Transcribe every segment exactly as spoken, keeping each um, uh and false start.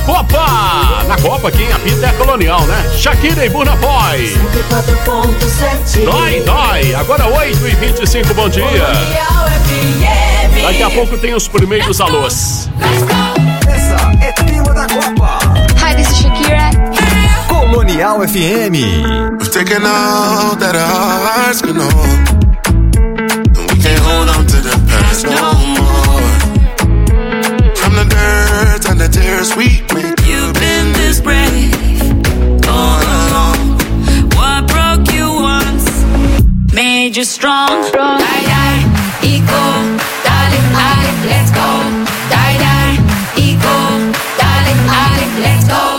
Copa! Na Copa, quem apita é a Colonial, né? Shakira e Burna Boy. Dói, dói. Agora oito e vinte e cinco, bom dia. Daqui a pouco tem os primeiros alôs. Essa é clima da Copa. Hi, this is Shakira. Colonial F M. We've taken all that our hearts can hold, and we can't hold on to the past no more. From the dirt and the tears we make. You've been this brave all along. What broke you once made you strong. Die, die, equal, darling, darling, let's go. Die, die, equal, darling, darling, let's go.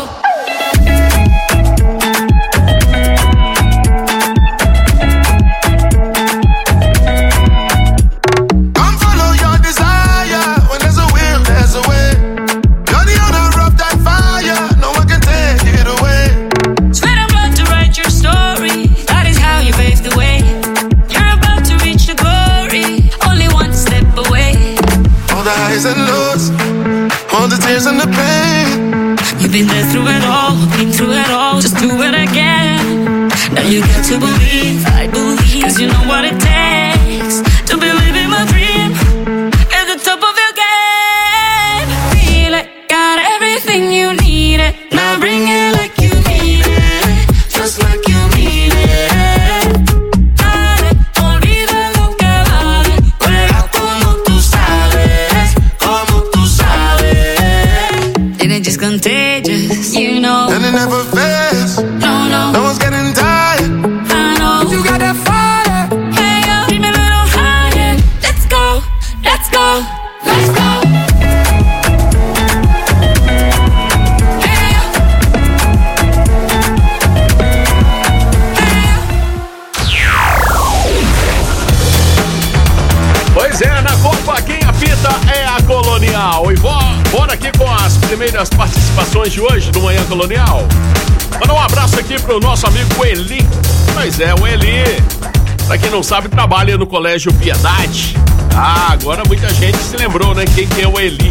And lows, all the tears and the pain. You've been there through it all, been through it all, just do it again. Now you got to believe, I believe, cause you know what it takes to believe in my dream. At the top of your game, feel it, got everything you need it. Now bring it like you need it, just like you mean it. Dale, olvida lo que vale, juega como tú sabes. Just contagious, you know. And it never fails. No, no. No one's getting tired. I know. You got that fire. Hey, yo, keep me a little higher. Let's go, let's go, let's go. Hey, yo. Hey, yo. Pois é, na Copa quem apita é a Colonial. E bora aqui com as primeiras participações de hoje do Manhã Colonial. Manda um abraço aqui pro nosso amigo Eli. Pois é, o Eli, pra quem não sabe, trabalha no Colégio Piedade. Ah, agora muita gente se lembrou, né? Quem que é o Eli?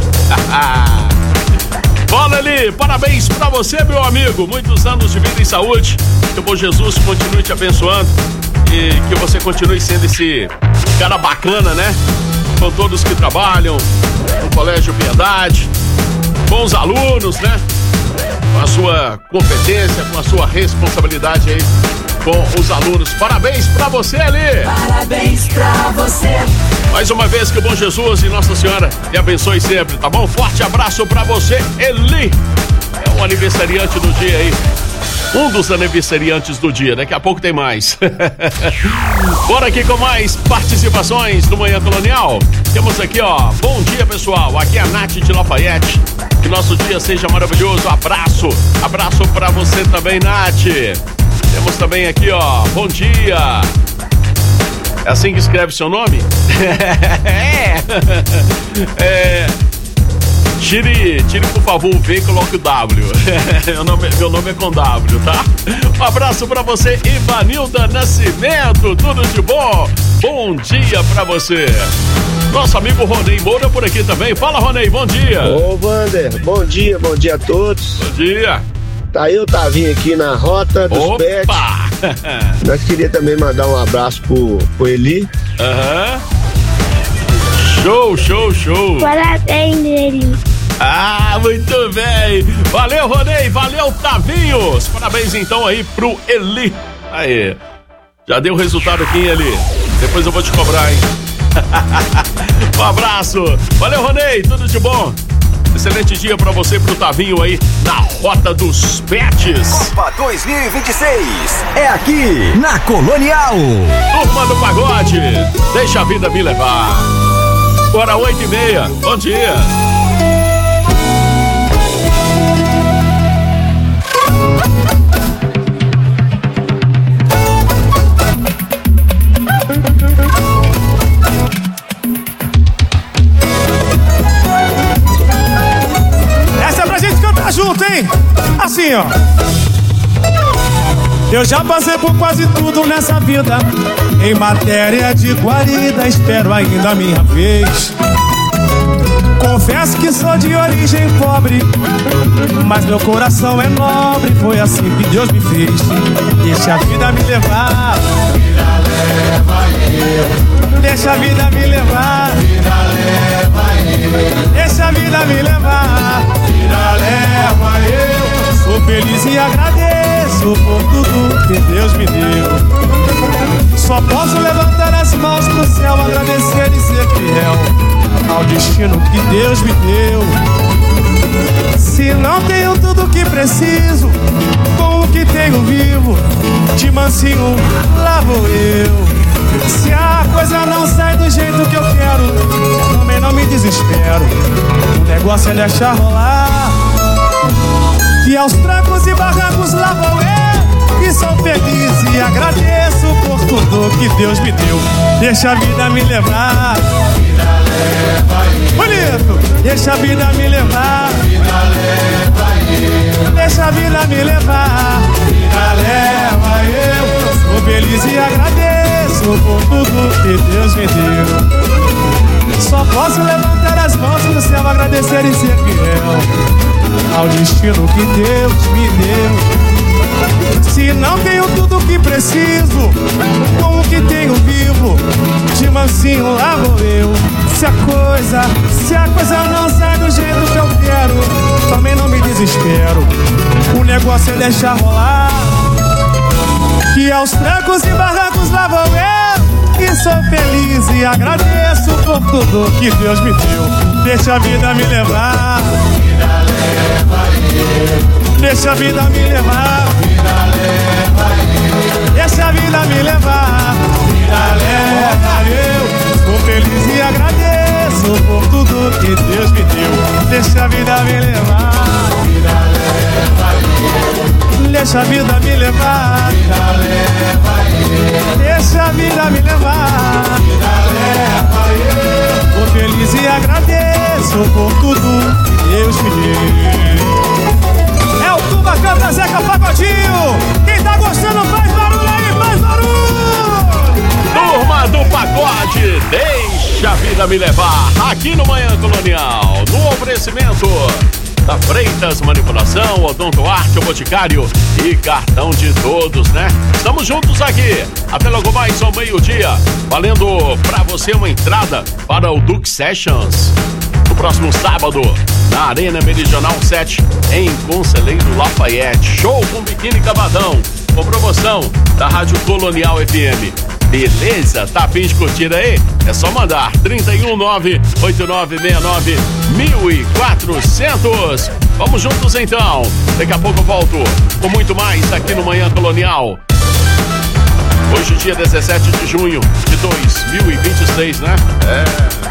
Fala, Eli, parabéns pra você, meu amigo. Muitos anos de vida e saúde. Que o bom Jesus continue te abençoando e que você continue sendo esse cara bacana, né? Com todos que trabalham no Colégio Piedade, bons alunos, né? Com a sua competência, com a sua responsabilidade aí com os alunos. Parabéns pra você, Eli! Parabéns pra você. Mais uma vez que o bom Jesus e Nossa Senhora te abençoe sempre, tá bom? Forte abraço pra você, Eli! É o aniversariante do dia aí. Um dos aniversariantes do dia, daqui a pouco tem mais. Bora aqui com mais participações do Manhã Colonial. Temos aqui, ó, bom dia, pessoal. Aqui é a Nath de Lafayette. Que nosso dia seja maravilhoso. Abraço, abraço pra você também, Nath. Temos também aqui, ó, bom dia. É assim que escreve seu nome? É. É. Tire, tire por favor o V e coloque o W. meu, nome, meu nome é com W, tá? Um abraço pra você, Ivanilda Nascimento. Tudo de bom? Bom dia pra você. Nosso amigo Ronei Moura por aqui também. Fala, Ronei, bom dia. Ô, Wander, bom dia, bom dia a todos. Bom dia. Tá aí o Tavinho aqui na rota dos Opa! pets. Nós queria também mandar um abraço pro, pro Eli. Aham. Uhum. Show, show, show. Parabéns, Eli. Ah, muito bem. Valeu, Ronei. Valeu, Tavinhos. Parabéns então aí pro Eli. Aí. Já deu o resultado aqui, Eli. Depois eu vou te cobrar, hein? Um abraço. Valeu, Ronei. Tudo de bom. Excelente dia pra você e pro Tavinho aí na Rota dos Pets. Copa dois mil e vinte e seis é aqui na Colonial. Turma do Pagode, deixa a vida me levar. Agora oito e meia, bom dia. Essa é pra gente cantar junto, hein? Assim, ó. Eu já passei por quase tudo nessa vida. Em matéria de guarida, espero ainda a minha vez. Confesso que sou de origem pobre, mas meu coração é nobre. Foi assim que Deus me fez. Deixa a vida me levar. Vida leva eu. Deixa a vida me levar. Vida leva eu. Deixa a vida me levar. Vida leva eu. Sou feliz e agradeço por tudo que Deus me deu. Só posso levantar as mãos pro céu, agradecer e ser fiel ao destino que Deus me deu. Se não tenho tudo o que preciso, com o que tenho vivo, de mansinho lá vou eu. Se a coisa não sai do jeito que eu quero, também não me desespero. O negócio é deixar rolar. E aos trancos e barrancos lá vou eu, e sou feliz e agradeço por tudo que Deus me deu. Deixa a vida me levar. Vida leva eu. Bonito! Deixa a vida me levar. Vida leva eu. Deixa a vida me levar. Vida leva eu. Sou feliz e agradeço por tudo que Deus me deu. Só posso levantar as mãos pro céu, agradecer e ser fiel ao destino que Deus me deu. Se não tenho tudo o que preciso, com o que tenho vivo, de mansinho lá vou eu. Se a coisa, se a coisa não sai do jeito que eu quero, também não me desespero. O negócio é deixar rolar. Que aos trancos e barrancos lá vou eu, e sou feliz e agradeço por tudo que Deus me deu. Deixa a vida me levar. Vida leva eu. Deixa a vida me levar. Vida leva eu. Deixa a vida me levar. Vida leva eu. Sou feliz e agradeço por tudo que Deus me deu. Deixa a vida me levar. Vida leva eu. Deixa a vida me levar. Vida leva eu. Deixa a vida me levar. Vida leva eu. Sou feliz e agradeço por tudo que Deus me deu. É o Tuba Canta Zeca Pagodinho. Quem tá gostando faz barulho aí, faz barulho. Turma do Pagode, deixa a vida me levar. Aqui no Manhã Colonial, no oferecimento da Freitas Manipulação, Odonto Arte, o Boticário e cartão de todos, né? Estamos juntos aqui, até logo mais ao meio-dia, valendo pra você uma entrada para o Duke Sessions no próximo sábado, na Arena Meridional sete, em Conselheiro Lafayette. Show com biquíni cavadão, com promoção da Rádio Colonial F M. Beleza? Tá a fim de curtir aí? É só mandar trinta e um, nove oito nove seis nove, mil e quatrocentos. Vamos juntos então. Daqui a pouco eu volto com muito mais aqui no Manhã Colonial. Hoje, dia dezessete de junho de dois mil e vinte e seis, né? É.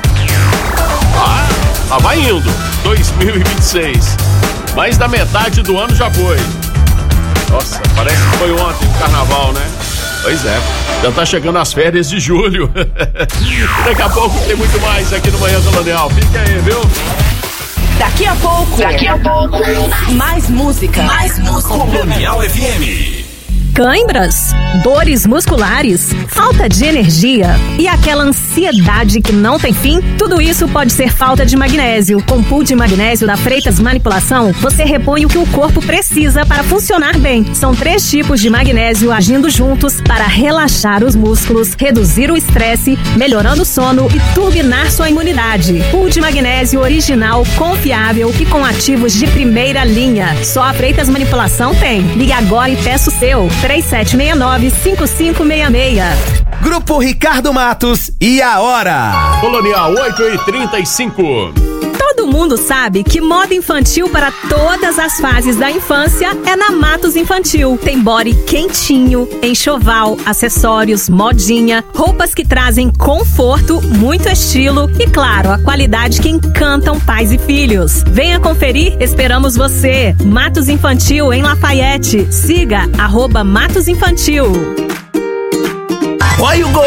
Ah, tá vai indo. dois mil e vinte e seis. Mais da metade do ano já foi. Nossa, parece que foi ontem o carnaval, né? Pois é, já tá chegando as férias de julho. Daqui a pouco tem muito mais aqui no Manhã Colonial. Fica aí, viu? Daqui a pouco. Daqui a pouco. Mais música. Mais música. Colonial F M. Cãibras, dores musculares, falta de energia e aquela ansiedade que não tem fim, tudo isso pode ser falta de magnésio. Com o pool de magnésio da Freitas Manipulação, você repõe o que o corpo precisa para funcionar bem. São três tipos de magnésio agindo juntos para relaxar os músculos, reduzir o estresse, melhorando o sono e turbinar sua imunidade. Pool de magnésio original, confiável e com ativos de primeira linha. Só a Freitas Manipulação tem. Ligue agora e peça o seu. três sete seis nove, cinco cinco seis seis. Grupo Ricardo Matos e a hora. Colonial oito e trinta e cinco. Todo mundo sabe que moda infantil para todas as fases da infância é na Matos Infantil. Tem body quentinho, enxoval, acessórios, modinha, roupas que trazem conforto, muito estilo e, claro, a qualidade que encantam pais e filhos. Venha conferir, esperamos você. Matos Infantil em Lafayette. Siga arroba Matos Infantil. Olha o gol, é do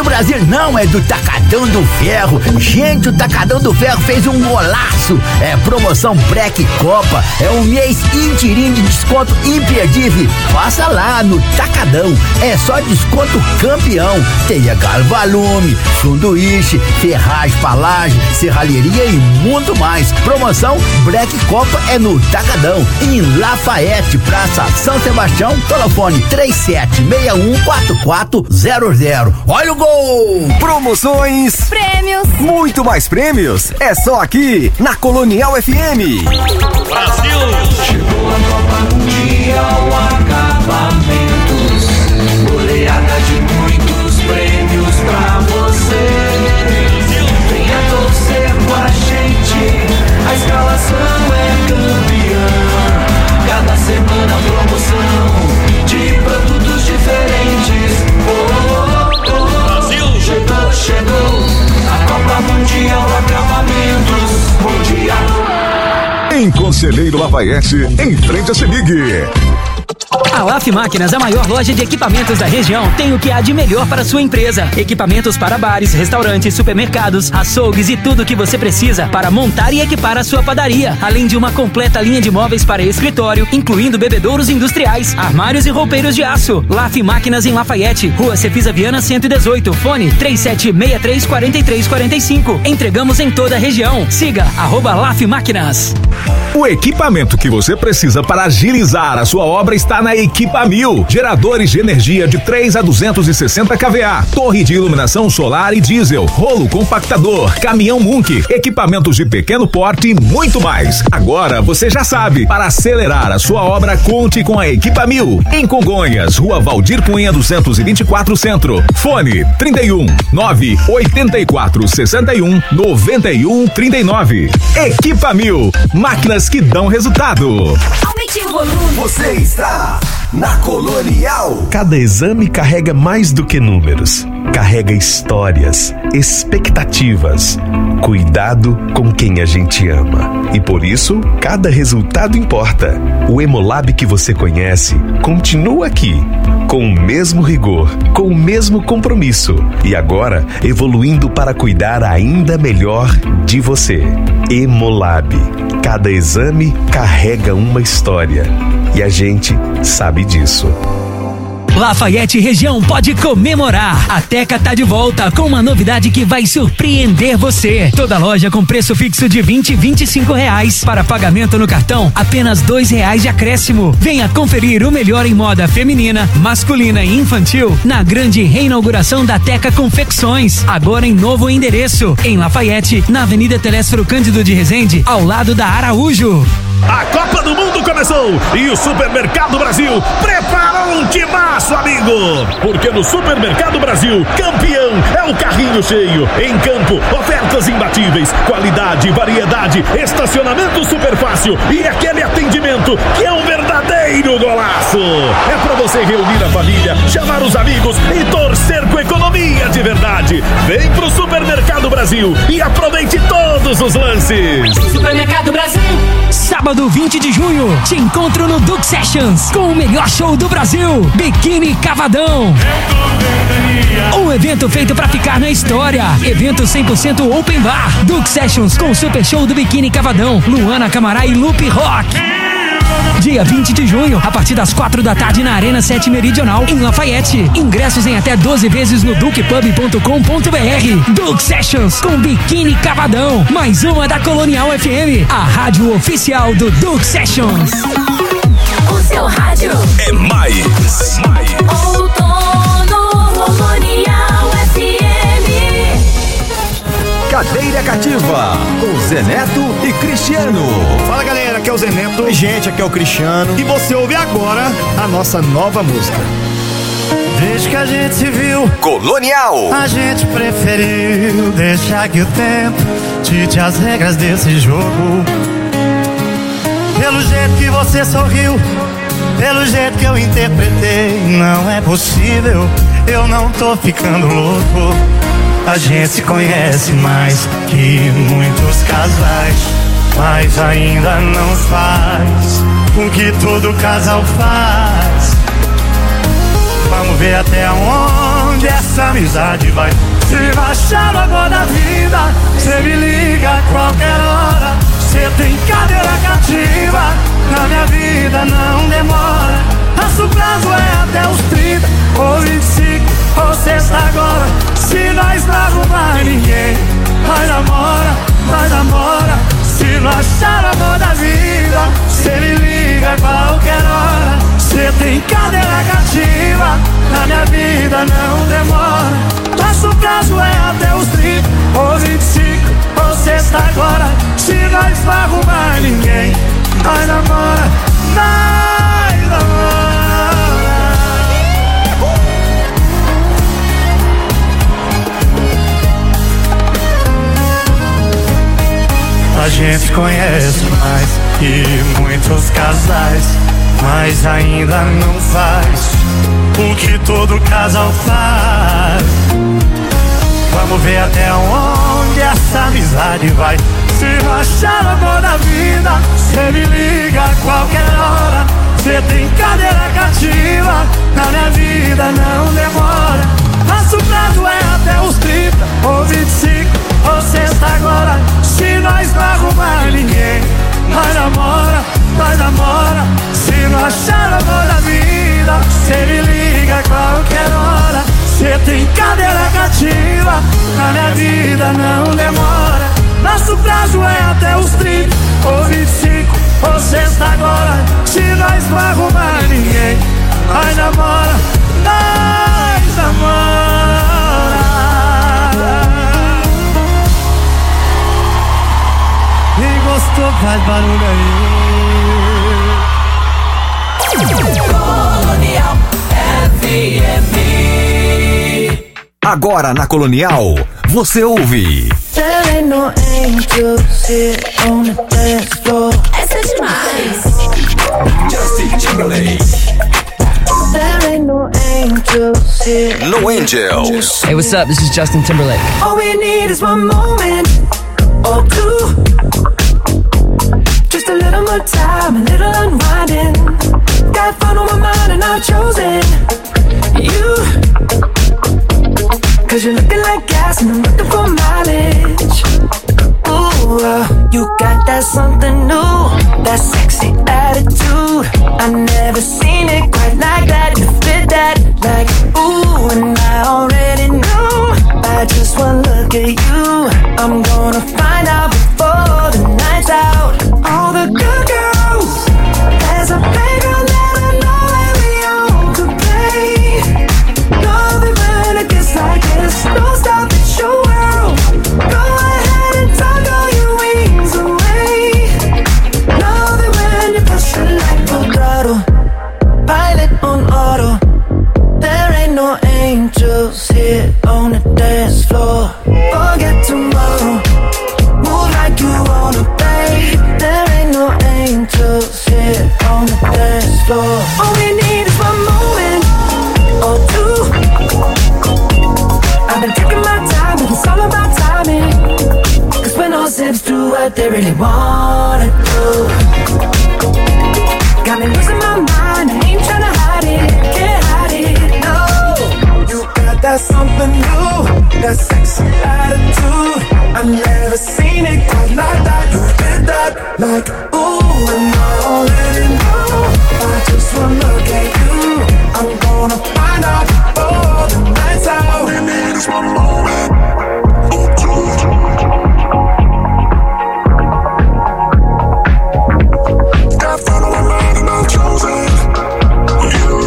do Brasil não, é do Tacadão do Ferro. Gente, o Tacadão do Ferro fez um golaço. É promoção Black Copa. É um mês inteirinho de desconto imperdível. Passa lá no Tacadão. É só desconto campeão. Tem Carvalume, sanduíche, ferragem, palagem, serralheria e muito mais. Promoção Black Copa é no Tacadão, em Lafayette, Praça São Sebastião. Telefone três sete seis um quatro quatro zero zero. Olha o gol! Promoções, prêmios, muito mais prêmios. É só aqui na Colonial F M. Brasil! Chegou a Copa Mundial Acabamentos. Goleada de muitos prêmios pra você. Venha torcer com a gente. A escalação é campeã. Cada semana promoção de produtos diferentes. Oh, oh, oh. Brasil! Chegou, chegou a Copa Mundial Acabamentos. Mundial. Em Conselheiro Lafayette, em frente a Semig. A Laf Máquinas, a maior loja de equipamentos da região, tem o que há de melhor para sua empresa. Equipamentos para bares, restaurantes, supermercados, açougues e tudo o que você precisa para montar e equipar a sua padaria. Além de uma completa linha de móveis para escritório, incluindo bebedouros industriais, armários e roupeiros de aço. Laf Máquinas em Lafayette, Rua Cefisa Viana cento e dezoito, fone três sete seis três quatro três quatro cinco. Entregamos em toda a região. Siga arroba Laf Máquinas. O equipamento que você precisa para agilizar a sua obra está na Equipa Mil. Geradores de energia de três a duzentos e sessenta kVA, torre de iluminação solar e diesel, rolo compactador, caminhão Munk, equipamentos de pequeno porte e muito mais. Agora você já sabe, para acelerar a sua obra, conte com a Equipa Mil. Em Congonhas, Rua Valdir Cunha duzentos e vinte e quatro Centro. Fone trinta e um, nove oitenta e quatro, sessenta e um, noventa e um, trinta e nove. Equipa Mil, máquinas que dão resultado. Aumente o volume. Você está na Colonial. Cada exame carrega mais do que números. Carrega histórias, expectativas, cuidado com quem a gente ama. E por isso, cada resultado importa. O Hemolab que você conhece continua aqui, com o mesmo rigor, com o mesmo compromisso. E agora, evoluindo para cuidar ainda melhor de você. Hemolab. Cada exame carrega uma história. E a gente sabe disso. Lafayette região pode comemorar. A Teca tá de volta com uma novidade que vai surpreender você. Toda loja com preço fixo de vinte e vinte e cinco reais. Para pagamento no cartão, apenas dois reais de acréscimo. Venha conferir o melhor em moda feminina, masculina e infantil na grande reinauguração da Teca Confecções. Agora em novo endereço, em Lafayette, na Avenida Telésforo Cândido de Resende, ao lado da Araújo. A Copa do Mundo começou e o Supermercado Brasil preparou um timaço, amigo! Porque no Supermercado Brasil, campeão é o carrinho cheio. Em campo, ofertas imbatíveis, qualidade, variedade, estacionamento super fácil e aquele atendimento que é um verdadeiro golaço. É pra você reunir a família, chamar os amigos e torcer com economia de verdade. Vem pro Supermercado Brasil e aproveite todos os lances. Supermercado Brasil. Sábado vinte de junho, te encontro no Duke Sessions com o melhor show do Brasil, Biquíni Cavadão. Um evento feito pra ficar na história. Evento cem por cento Open Bar. Duke Sessions com o super show do Biquíni Cavadão, Luana Camará e Lupe Rock. Dia vinte de junho, a partir das quatro da tarde na Arena sete Meridional, em Lafayette. Ingressos em até doze vezes no duke pub ponto com ponto b r. Duke Sessions com Biquíni Cavadão. Mais uma da Colonial F M, a rádio oficial do Duke Sessions. O seu rádio é mais. Outono Colonial F M. Cadeira Cativa, com Zé Neto e Cristiano. Fala galera, aqui é o Zé Neto. E gente, aqui é o Cristiano. E você ouve agora a nossa nova música. Desde que a gente se viu, Colonial, a gente preferiu deixar que o tempo dite as regras desse jogo. Pelo jeito que você sorriu, pelo jeito que eu interpretei, não é possível, eu não tô ficando louco. A gente se conhece mais que muitos casais, mas ainda não faz o que todo casal faz. Vamos ver até onde onde essa amizade vai. Se baixar agora da vida, cê me liga a qualquer hora. Cê tem cadeira cativa, na minha vida não demora. Nosso prazo é até os trinta, ou vinte e cinco, ou sexta agora. Se nós não arrumar ninguém, vai namora, vai namora. Se não achar amor da vida, cê me liga a qualquer hora. Cê tem cadeira cativa, na minha vida não demora. Nosso prazo é até os trinta, ou vinte e cinco, ou sexta agora. Se nós não arrumar ninguém, vai namora, vai namora. A gente conhece mais que muitos casais, mas ainda não faz o que todo casal faz. Vamos ver até onde essa amizade vai. Se não achar amor da vida, cê me liga a qualquer hora. Cê tem cadeira cativa, na minha vida não demora. Nosso prazo é até os trinta, ou vinte e cinco, ou sexta agora. Se nós não arrumar ninguém, vai namora, vai namora. Se não achar amor da vida, cê me liga a qualquer hora. Cê tem cadeira cativa, na minha vida não demora. Nosso prazo é até os trinta, ou vinte e cinco, ou sexta agora. Se nós não arrumar ninguém, vai namora, nós namora. Quem gostou faz barulho aí. Colonial F M. Agora na Colonial, você ouve. There ain't no angels here on the dance floor. Essa é demais. Justin Timberlake. There ain't no angels here. No Angels. Hey, what's up? This is Justin Timberlake. All we need is one moment or two. Just a little more time, a little unwinding. Got fun on my mind and I've chosen you. Cause you're looking like gas and I'm looking for mileage. Ooh, uh, you got that something new, that sexy attitude. I never seen it quite like that. You fit that like ooh, and I already knew by just one look at you. I'm gonna find out before the night's out. All the good girls, there's a playground that I know where we all could play. Love it when it gets like this. Don't stop, it's your world. Go ahead and toggle your wings away. Love it when you push it like a throttle. Pilot on auto. There ain't no angels here on the dance floor. Forget tomorrow. Move like you wanna play. There ain't no angels here on the dance floor. All we need is one moment or two. I've been taking my time, but it's all about timing. Cause when all zips do what they really wanna do. Got me losing my mind, I ain't tryna hide it, can't hide it, no. You got that something new, that sexy attitude. I've never seen it quite like that. You did that like ooh, and I already know. I just wanna look at you. I'm gonna find out before the night's out. All we need is one moment or two. Got fun on my mind and I've chosen you.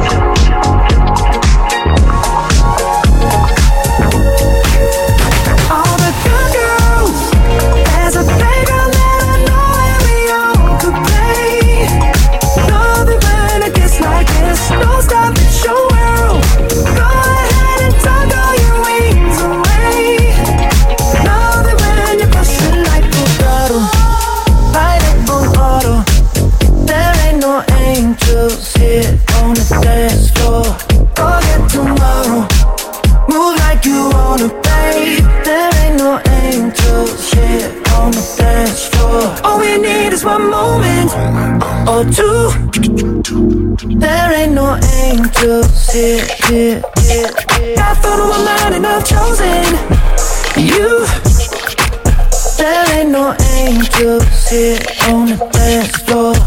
All the good girls, there's a playground that I know where we all could play. Love it when it gets like this. Don't stop, it's your world. Go ahead and toggle your wings away. Love it when you push it like a throttle. Pilot on auto. There ain't no angels here on the dance floor. Forget tomorrow. Move like you wanna play. There ain't no angels here on the dance floor. All we need is one moment or two. There ain't no angels here, here, here, here. I found a woman and I've chosen you. There ain't no angels here on the dance floor.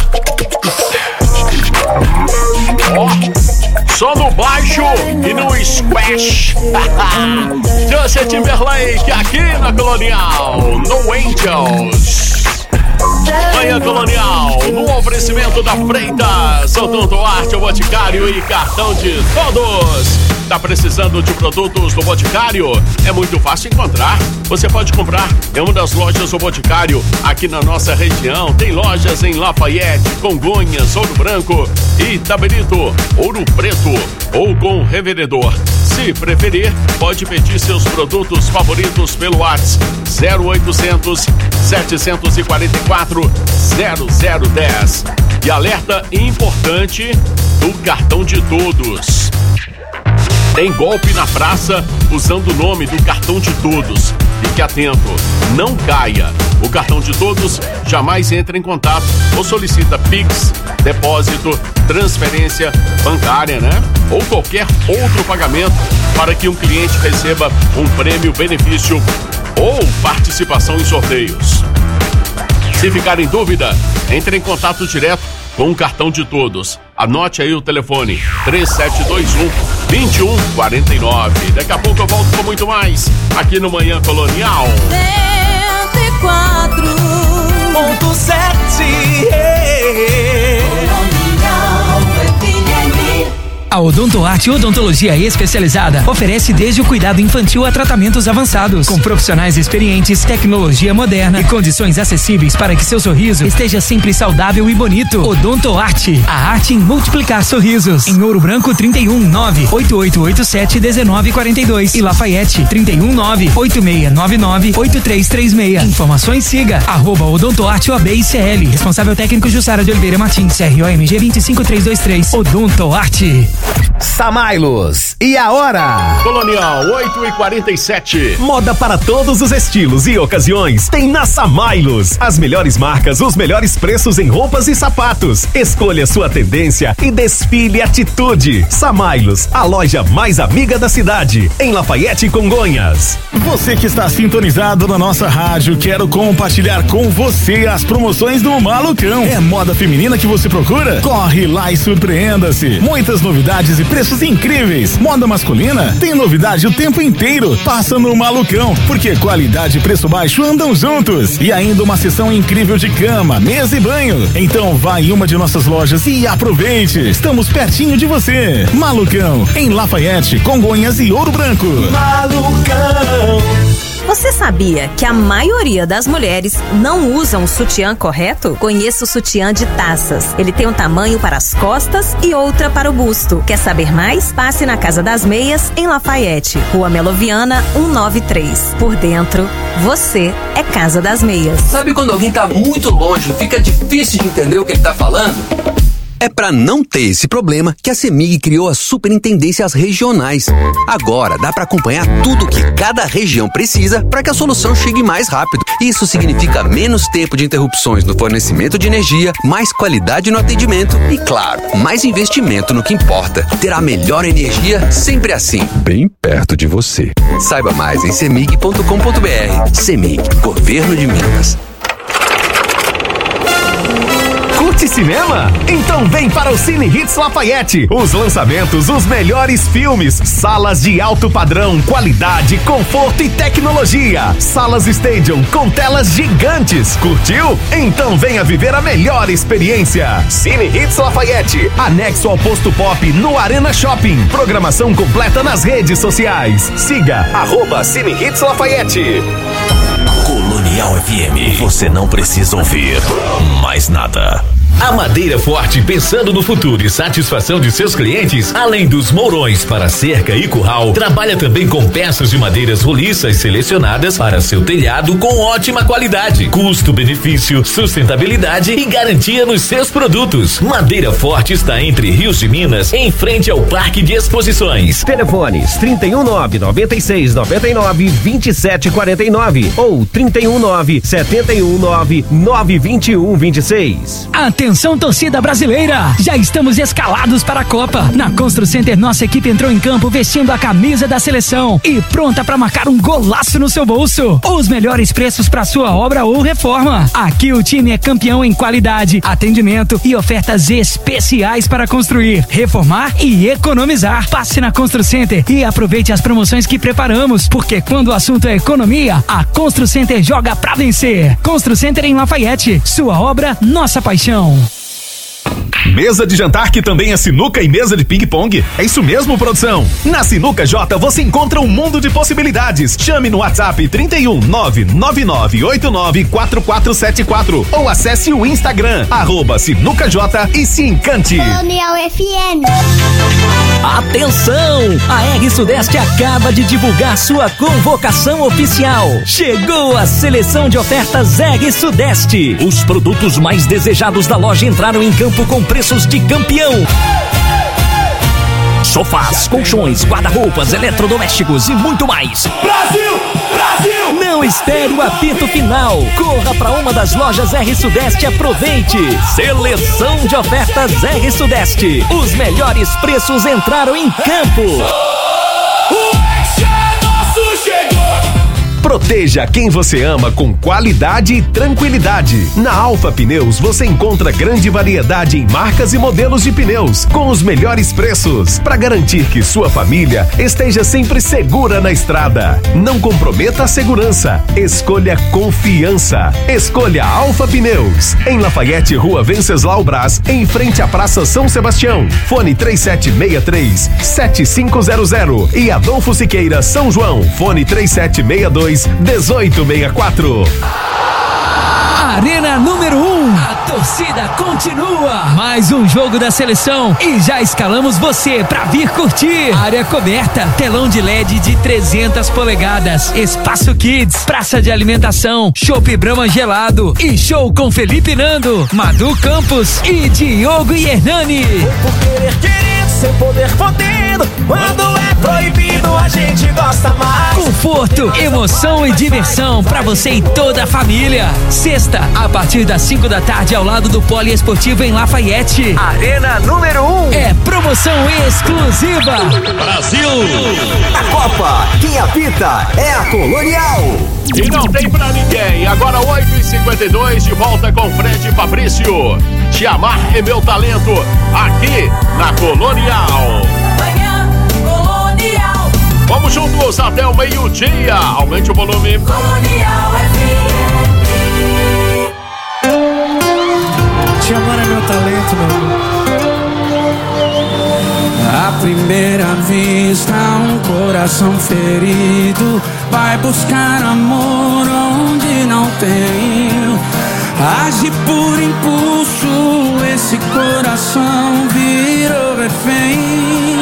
Oh, só no baixo e no squash. Justin Timberlake aqui na Colonial, no Angels. Manhã Colonial, no oferecimento da Freitas, Odonto Arte, o Boticário e cartão de todos. Tá precisando de produtos do Boticário? É muito fácil encontrar. Você pode comprar em uma das lojas do Boticário aqui na nossa região. Tem lojas em Lafayette, Congonhas, Ouro Branco, Itabirito, Ouro Preto ou com revendedor. Se preferir, pode pedir seus produtos favoritos pelo WhatsApp zero oitocentos, sete quatro quatro, zero zero um zero. E alerta importante do cartão de todos. Tem golpe na praça usando o nome do cartão de todos. Fique atento, não caia. O cartão de todos jamais entra em contato ou solicita Pix, depósito, transferência bancária, né? Ou qualquer outro pagamento para que um cliente receba um prêmio, benefício ou participação em sorteios. Se ficar em dúvida, entre em contato direto com o cartão de todos. Anote aí o telefone três sete dois um, dois um quatro nove. Daqui a pouco eu volto com muito mais aqui no Manhã Colonial. cento e quatro ponto sete A Odonto Arte Odontologia Especializada oferece desde o cuidado infantil a tratamentos avançados, com profissionais experientes, tecnologia moderna e condições acessíveis para que seu sorriso esteja sempre saudável e bonito. Odonto Arte, a arte em multiplicar sorrisos. Em Ouro Branco, trinta e um, nove oito oito oito sete, um nove quatro dois e Lafayette, trinta e um, nove oito seis nove nove, oito três três seis. Informações, siga arroba Odonto Arte O A B I C L. Responsável técnico Jussara de Oliveira Martins, C R O M G dois cinco três dois três. Odonto Arte. Samailos, e a hora? Colonial, oito e quarenta e sete. Moda para todos os estilos e ocasiões tem na Samailos. As melhores marcas, os melhores preços em roupas e sapatos. Escolha sua tendência e desfile atitude. Samailos, a loja mais amiga da cidade, em Lafayette e Congonhas. Você que está sintonizado na nossa rádio, quero compartilhar com você as promoções do Malucão. É moda feminina que você procura? Corre lá e surpreenda-se. Muitas novidades e preços incríveis. Moda masculina tem novidade o tempo inteiro. Passa no Malucão, porque qualidade e preço baixo andam juntos. E ainda uma seção incrível de cama, mesa e banho. Então vá em uma de nossas lojas e aproveite. Estamos pertinho de você. Malucão, em Lafayette, Congonhas e Ouro Branco. Malucão. Você sabia que a maioria das mulheres não usam o sutiã correto? Conheça o sutiã de taças. Ele tem um tamanho para as costas e outra para o busto. Quer saber mais? Passe na Casa das Meias, em Lafayette, Rua Meloviana, cento e noventa e três. Por dentro, você é Casa das Meias. Sabe quando alguém tá muito longe, fica difícil de entender o que ele tá falando? É para não ter esse problema que a CEMIG criou as superintendências regionais. Agora dá para acompanhar tudo o que cada região precisa para que a solução chegue mais rápido. Isso significa menos tempo de interrupções no fornecimento de energia, mais qualidade no atendimento e, claro, mais investimento no que importa. Ter a melhor energia sempre assim, bem perto de você. Saiba mais em cemig ponto com ponto br. CEMIG, Governo de Minas. Curte cinema? Então vem para o Cine Hits Lafayette. Os lançamentos, os melhores filmes, salas de alto padrão, qualidade, conforto e tecnologia. Salas Stadium com telas gigantes. Curtiu? Então venha viver a melhor experiência. Cine Hits Lafayette, anexo ao Posto Pop no Arena Shopping. Programação completa nas redes sociais. Siga arroba Cine Hits Lafayette. Colonial F M, você não precisa ouvir mais nada. A Madeira Forte, pensando no futuro e satisfação de seus clientes, além dos mourões para cerca e curral, trabalha também com peças de madeiras roliças selecionadas para seu telhado com ótima qualidade, custo-benefício, sustentabilidade e garantia nos seus produtos. Madeira Forte está entre Rios de Minas, em frente ao Parque de Exposições. Telefones trinta e um, nove noventa e seis, noventa e nove, vinte e sete quarenta e nove ou trinta e um, nove setenta e um, nove nove vinte e um, vinte e seis. A Atenção, torcida brasileira! Já estamos escalados para a Copa. Na Constru Center, nossa equipe entrou em campo vestindo a camisa da seleção e pronta para marcar um golaço no seu bolso. Os melhores preços para sua obra ou reforma. Aqui o time é campeão em qualidade, atendimento e ofertas especiais para construir, reformar e economizar. Passe na Constru Center e aproveite as promoções que preparamos, porque quando o assunto é economia, a Constru Center joga pra vencer. Constru Center em Lafayette. Sua obra, nossa paixão. Mesa de jantar que também é sinuca e mesa de ping-pong? É isso mesmo, produção? Na Sinuca J você encontra um mundo de possibilidades. Chame no WhatsApp trinta e um, nove nove nove oito nove quatro quatro sete quatro ou acesse o Instagram, arroba Sinuca J e se encante. Colonial F M. Atenção! A R Sudeste acaba de divulgar sua convocação oficial. Chegou a seleção de ofertas R Sudeste. Os produtos mais desejados da loja entraram em campo com preços de campeão. Sofás, colchões, guarda-roupas, eletrodomésticos e muito mais. Brasil! Brasil! Não espere o apito final. Corra para uma das lojas R Sudeste e aproveite. Seleção de ofertas R Sudeste. Os melhores preços entraram em campo. Proteja quem você ama com qualidade e tranquilidade. Na Alfa Pneus você encontra grande variedade em marcas e modelos de pneus com os melhores preços para garantir que sua família esteja sempre segura na estrada. Não comprometa a segurança. Escolha confiança. Escolha Alfa Pneus. Em Lafayette, Rua Venceslau Brás, em frente à Praça São Sebastião. Fone três sete seis três, sete cinco zero zero e Adolfo Siqueira, São João. Fone três sete seis dois, um oito seis quatro. Arena número um. A torcida continua. Mais um jogo da seleção e já escalamos você pra vir curtir. Área coberta, telão de L E D de trezentas polegadas, espaço kids, praça de alimentação, chopp Brahma gelado e show com Felipe Nando, Madu Campos e Diogo e Hernani. Por querer querido, sem poder podendo, quando é proibido a gente gosta mais. Conforto, emoção e diversão pra você e toda a família. Sexta, a partir das cinco da tarde, ao lado do Poliesportivo em Lafayette. Arena número um. É promoção exclusiva. Brasil! A Copa, quem apita é a Colonial. E não tem pra ninguém. Agora oito e cinquenta e dois, de volta com Fred e Fabrício. Te amar é meu talento, aqui na Colonial. Colonial. Vamos juntos até o meio-dia. Aumente o volume. Colonial F M. Te amar é meu talento, meu amor. À primeira vista, um coração ferido vai buscar amor onde não tem. Age por impulso, esse coração virou refém.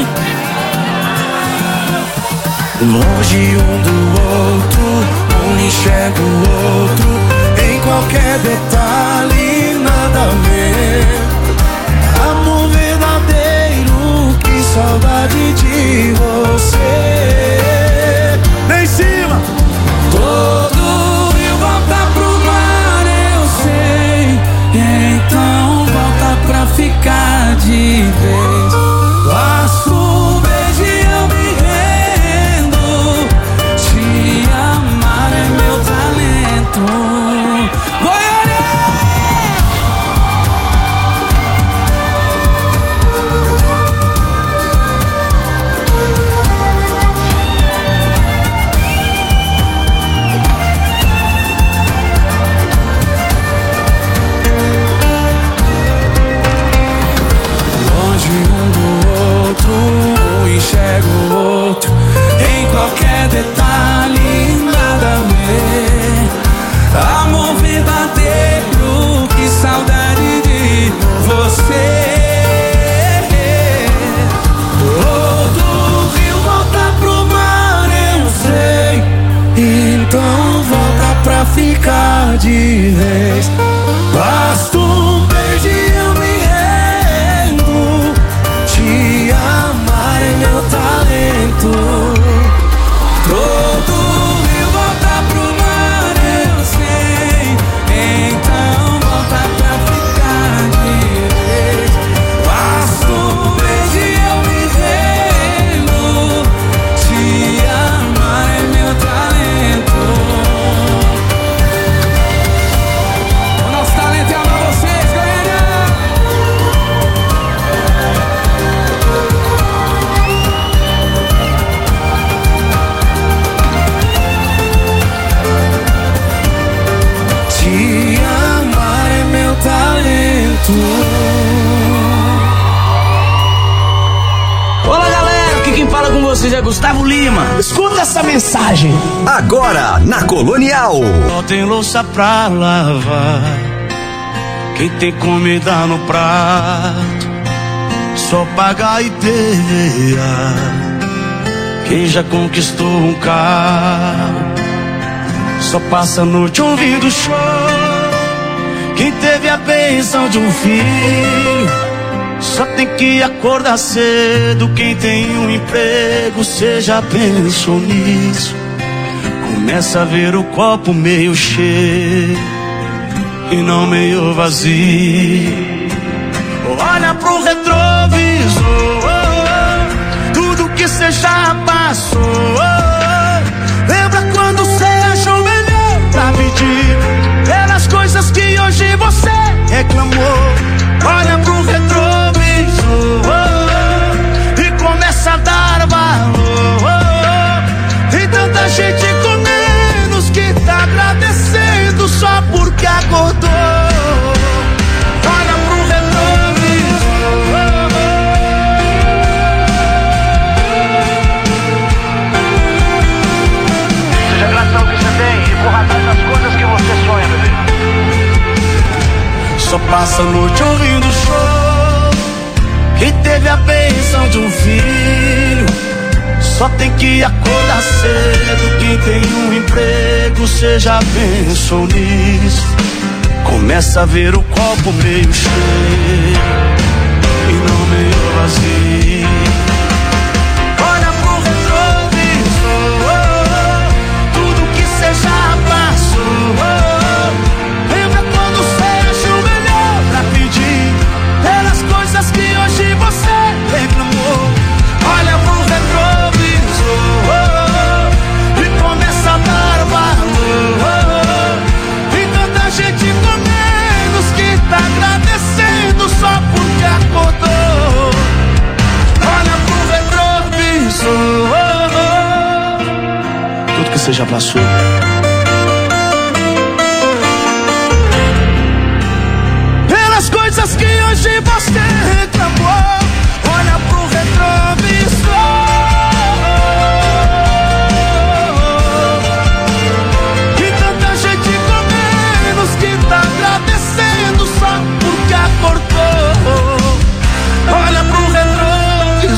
Longe um do outro, um enxerga o outro, em qualquer detalhe nada a ver. Amor verdadeiro, que saudade de você. Lá em cima! Todo rio volta pro mar, eu sei. Então volta pra ficar de vez. Basta um beijo e eu me rendo. Te amar é meu talento. Enxergo o outro em qualquer detalhe, nada a ver. Amor verdadeiro, que saudade de você. Todo rio volta pro mar, eu sei. Então volta pra ficar de vez. Basta um beijo e eu me rendo. Te amar é meu talento. Todo rio volta pro mar, eu sei. Então volta pra ficar de Zé Gustavo Lima. Escuta essa mensagem. Agora, na Colonial. Só tem louça pra lavar, quem tem comida no prato, só paga I P V A, quem já conquistou um carro, só passa a noite ouvindo show, quem teve a bênção de um filho, só tem que acordar cedo, quem tem um emprego, cê já pensou nisso? Começa a ver o copo meio cheio e não meio vazio. Olha pro retrovisor, tudo que cê já passou. Lembra quando cê achou melhor pra pedir pelas coisas que hoje você reclamou. Olha pro retrovisor e começa a dar valor. Tem tanta gente com menos que tá agradecendo só porque acordou. Olha pro retrovisor. Seja grato ao que você tem e corra atrás das coisas que você sonha, bebê. Só passa a noite ouvindo show, quem teve a bênção de um filho, só tem que acordar cedo, quem tem um emprego, cê já pensou nisso? Começa a ver o copo meio cheio e não meio vazio. Olha pro retrovisor, tudo que cê já passou. Lembra quando cê achou melhor pra pedir pelas coisas que hoje você reclamou. Olha pro retrovisor e começa a dar valor. Tem tanta gente com menos que tá agradecendo só porque acordou. Olha pro retrovisor, tudo que você já passou. Pelas coisas que hoje você reclamou. Olha pro retrovisor. E tanta gente com menos que tá agradecendo só porque acordou. Olha pro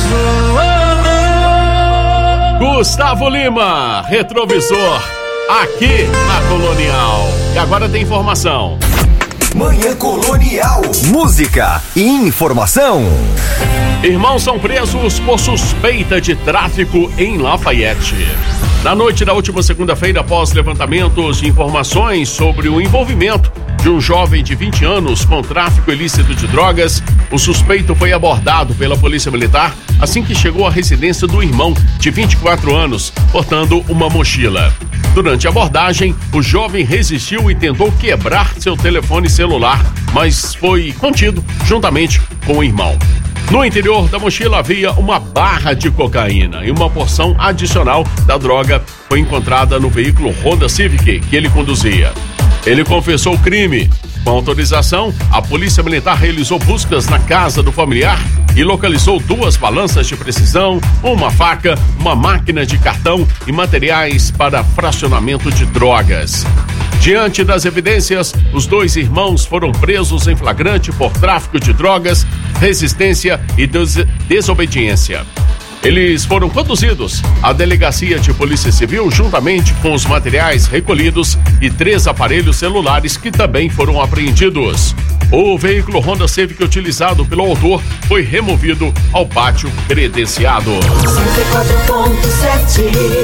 retrovisor. Gustavo Lima, Retrovisor, aqui na Colonial. E agora tem informação. Manhã Colonial. Música e informação. Irmãos são presos por suspeita de tráfico em Lafayette. Na noite da última segunda-feira, após levantamentos de informações sobre o envolvimento de um jovem de vinte anos com tráfico ilícito de drogas, o suspeito foi abordado pela Polícia Militar assim que chegou à residência do irmão, de vinte e quatro anos, portando uma mochila. Durante a abordagem, o jovem resistiu e tentou quebrar seu telefone celular, mas foi contido juntamente com o irmão. No interior da mochila havia uma barra de cocaína e uma porção adicional da droga foi encontrada no veículo Honda Civic que ele conduzia. Ele confessou o crime. Com autorização, a Polícia Militar realizou buscas na casa do familiar e localizou duas balanças de precisão, uma faca, uma máquina de cartão e materiais para fracionamento de drogas. Diante das evidências, os dois irmãos foram presos em flagrante por tráfico de drogas, resistência e des- desobediência. Eles foram conduzidos à delegacia de Polícia Civil juntamente com os materiais recolhidos e três aparelhos celulares que também foram apreendidos. O veículo Honda Civic utilizado pelo autor foi removido ao pátio credenciado. cento e quatro ponto sete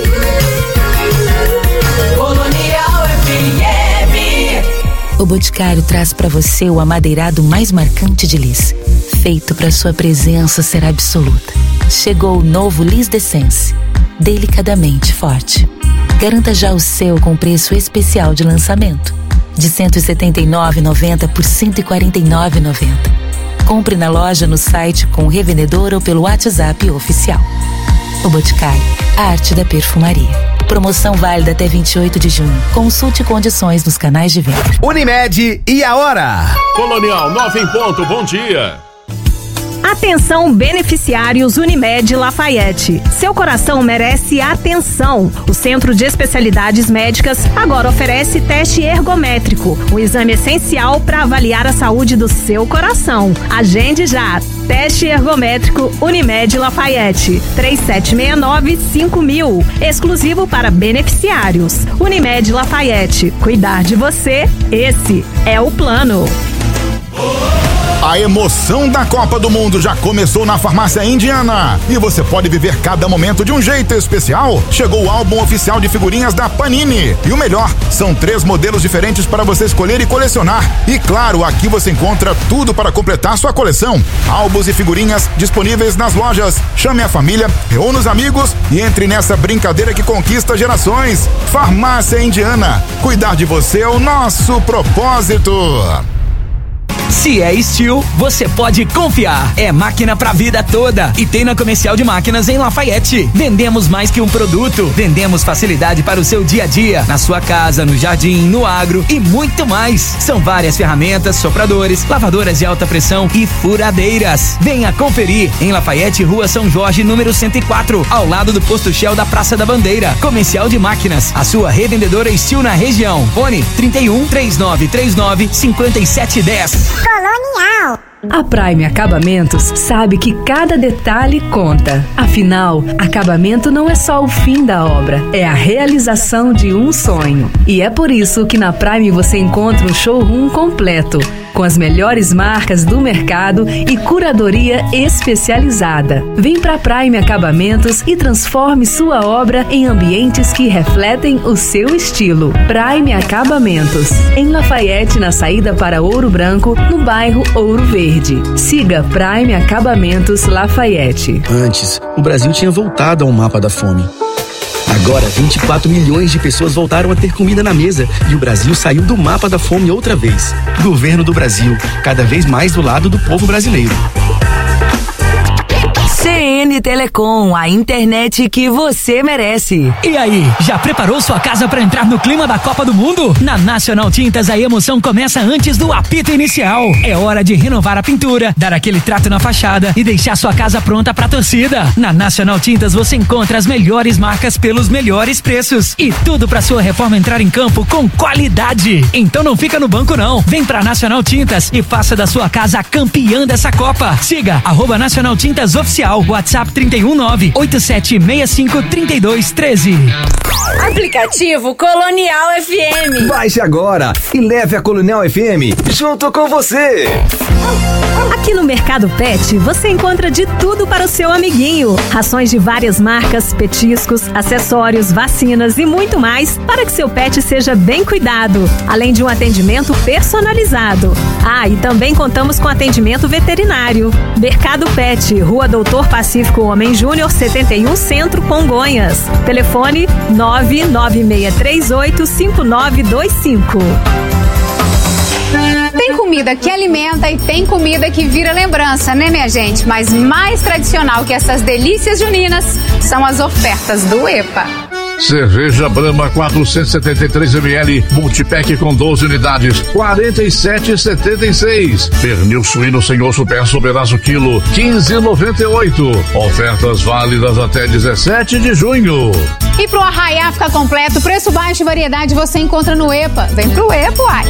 Colonial F M. O Boticário traz para você o amadeirado mais marcante de Lis, feito para sua presença ser absoluta. Chegou o novo Lis D'Essence, delicadamente forte. Garanta já o seu com preço especial de lançamento, de cento e setenta e nove reais e noventa centavos por cento e quarenta e nove reais e noventa centavos. Compre na loja, no site, com o revendedor ou pelo WhatsApp oficial. O Boticário, a arte da perfumaria. Promoção válida até vinte e oito de junho. Consulte condições nos canais de venda. Unimed e a hora. Colonial, nove em ponto, bom dia. Atenção, beneficiários Unimed Lafayette. Seu coração merece atenção. O Centro de Especialidades Médicas agora oferece teste ergométrico, um exame essencial para avaliar a saúde do seu coração. Agende já. Teste ergométrico Unimed Lafayette. três sete seis nove cinco mil. Exclusivo para beneficiários. Unimed Lafayette. Cuidar de você, esse é o plano. A emoção da Copa do Mundo já começou na Farmácia Indiana e você pode viver cada momento de um jeito especial. Chegou o álbum oficial de figurinhas da Panini e o melhor, são três modelos diferentes para você escolher e colecionar. E claro, aqui você encontra tudo para completar sua coleção. Álbuns e figurinhas disponíveis nas lojas. Chame a família, reúna os amigos e entre nessa brincadeira que conquista gerações. Farmácia Indiana, cuidar de você é o nosso propósito. Se é Steel, você pode confiar. É máquina pra vida toda. E tem na Comercial de Máquinas em Lafayette. Vendemos mais que um produto. Vendemos facilidade para o seu dia a dia. Na sua casa, no jardim, no agro e muito mais. São várias ferramentas, sopradores, lavadoras de alta pressão e furadeiras. Venha conferir. Em Lafayette, Rua São Jorge, número cento e quatro. Ao lado do posto Shell da Praça da Bandeira. Comercial de Máquinas. A sua revendedora Steel na região. Fone trinta e um, trinta e nove trinta e nove, cinquenta e sete dez. Colonial. A Prime Acabamentos sabe que cada detalhe conta. Afinal, acabamento não é só o fim da obra, é a realização de um sonho. E é por isso que na Prime você encontra um showroom completo, com as melhores marcas do mercado e curadoria especializada. Vem pra Prime Acabamentos e transforme sua obra em ambientes que refletem o seu estilo. Prime Acabamentos, em Lafayette, na saída para Ouro Branco, no bairro Ouro Verde. Siga Prime Acabamentos Lafayette. Antes, o Brasil tinha voltado ao mapa da fome. Agora, vinte e quatro milhões de pessoas voltaram a ter comida na mesa e o Brasil saiu do mapa da fome outra vez. Governo do Brasil, cada vez mais do lado do povo brasileiro. C N Telecom, a internet que você merece. E aí, já preparou sua casa para entrar no clima da Copa do Mundo? Na Nacional Tintas, a emoção começa antes do apito inicial. É hora de renovar a pintura, dar aquele trato na fachada e deixar sua casa pronta pra torcida. Na Nacional Tintas, você encontra as melhores marcas pelos melhores preços e tudo pra sua reforma entrar em campo com qualidade. Então não fica no banco não. Vem pra Nacional Tintas e faça da sua casa a campeã dessa Copa. Siga arroba Nacional Tintas Oficial. WhatsApp trinta e um, nove oito sete seis cinco, trinta e dois, treze. Aplicativo Colonial F M. Baixe agora e leve a Colonial F M junto com você. Aqui no Mercado Pet, você encontra de tudo para o seu amiguinho. Rações de várias marcas, petiscos, acessórios, vacinas e muito mais para que seu pet seja bem cuidado. Além de um atendimento personalizado. Ah, e também contamos com atendimento veterinário. Mercado Pet, Rua Doutor Pacífico Homem Júnior, setenta e um, Centro, Congonhas. Telefone nove nove seis três oito, cinco nove dois cinco. Tem comida que alimenta e tem comida que vira lembrança, né, minha gente? Mas mais tradicional que essas delícias juninas são as ofertas do EPA. Cerveja Brahma quatrocentos e setenta e três mililitros, multipack com doze unidades, quarenta e sete reais e setenta e seis centavos. Pernil suíno sem osso peça pedaço quilo, quinze reais e noventa e oito centavos. Ofertas válidas até dezessete de junho. E pro arraiá ficar completo, preço baixo e variedade você encontra no EPA. Vem pro EPA, uai.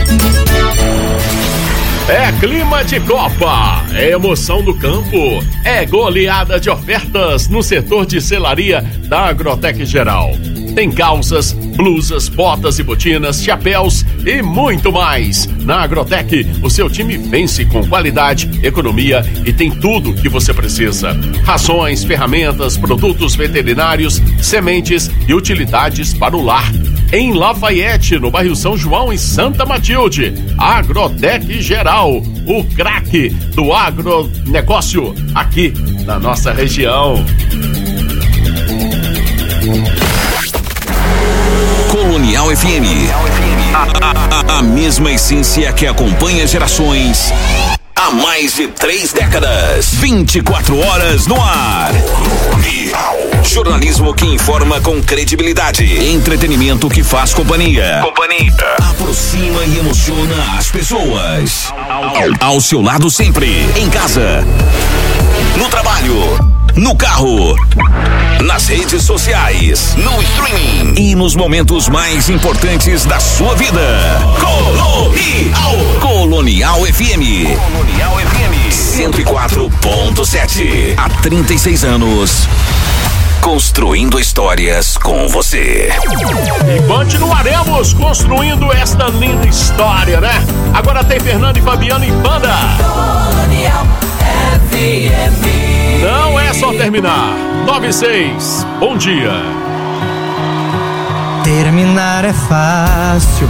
É clima de Copa, é emoção do campo, é goleada de ofertas no setor de selaria da Agrotec Geral. Tem calças, blusas, botas e botinas, chapéus e muito mais. Na Agrotec, o seu time vence com qualidade, economia e tem tudo o que você precisa. Rações, ferramentas, produtos veterinários, sementes e utilidades para o lar. Em Lafayette, no bairro São João, em Santa Matilde. Agrotec Geral, o craque do agronegócio aqui na nossa região. Colonial F M. A, a, a mesma essência que acompanha gerações há mais de três décadas. vinte e quatro horas no ar. Colonial. Jornalismo que informa com credibilidade. Entretenimento que faz companhia. Companhia. Aproxima e emociona as pessoas. Ao seu lado sempre. Em casa. No trabalho. No carro. Nas redes sociais. No streaming. E nos momentos mais importantes da sua vida. Colonial. Colonial F M. Colonial F M. cento e quatro ponto sete. Há trinta e seis anos. Construindo histórias com você. E continuaremos construindo esta linda história, né? Agora tem Fernando e Fabiano e Banda. Colonial F M. Não é só terminar. nove e seis. Bom dia. Terminar é fácil.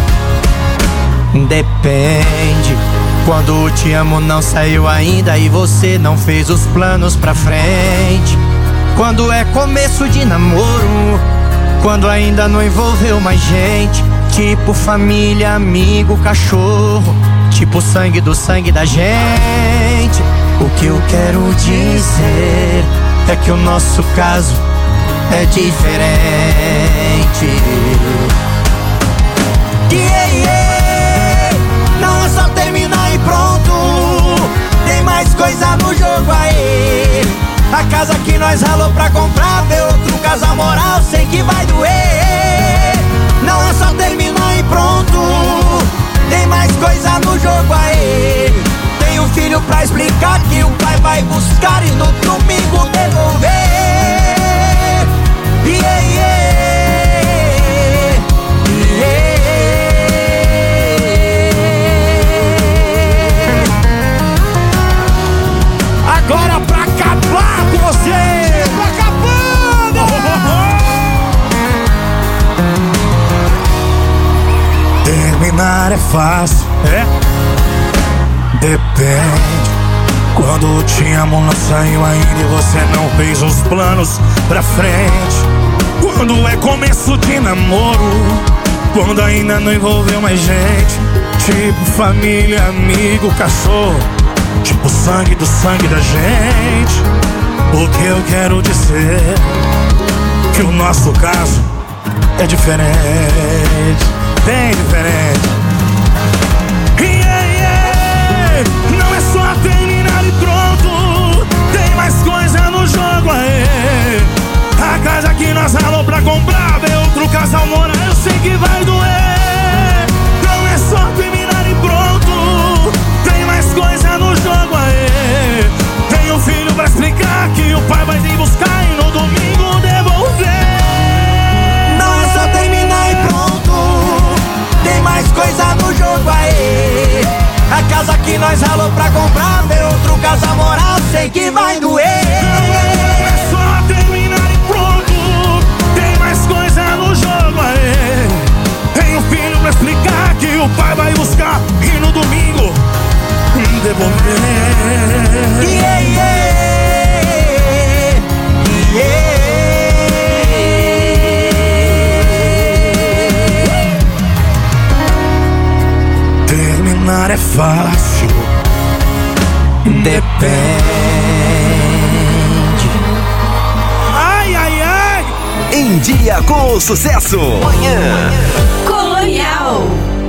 Depende. Quando o te amo não saiu ainda e você não fez os planos pra frente. Quando é começo de namoro, quando ainda não envolveu mais gente. Tipo família, amigo, cachorro. Tipo sangue do sangue da gente. O que eu quero dizer é que o nosso caso é diferente. Yeah, yeah. Não é só terminar e pronto. Tem mais coisa no jogo aí. A casa que nós ralou pra comprar, ver outro casal moral, sei que vai doer. Não é só terminar e pronto. Tem mais coisa no jogo aí. Tem um filho pra explicar que o pai vai buscar e no domingo devolver. Yeah, yeah, yeah. Agora pra acabar com você, pra acabando. Terminar é fácil, é? Depende. Quando o te amo não saiu ainda e você não fez os planos pra frente. Quando é começo de namoro, quando ainda não envolveu mais gente. Tipo família, amigo, cachorro. Tipo sangue do sangue da gente. O que eu quero dizer que o nosso caso é diferente. Bem diferente. Yeah, yeah. Não é só terminar e pronto. Tem mais coisa no jogo aí. A casa que nós ralou pra comprar, ver outro casal morar, eu sei que vai doer. Não é só terminar e pronto. Tem mais coisa no jogo aí. Tem um filho pra explicar que o pai vai vir buscar e no domingo devolver. Não é só terminar e pronto. Tem mais coisa no jogo aí. A casa que nós ralou pra comprar, ver outro casal morar, sei que vai doer. Não é só terminar e pronto. Tem mais coisa no jogo aí. Tem um filho pra explicar que o pai vai buscar e no domingo devolver. Yeah, yeah, yeah. Terminar é fácil. Depende. Ai, ai, ai. Em dia com o sucesso. Manhã. Colonial.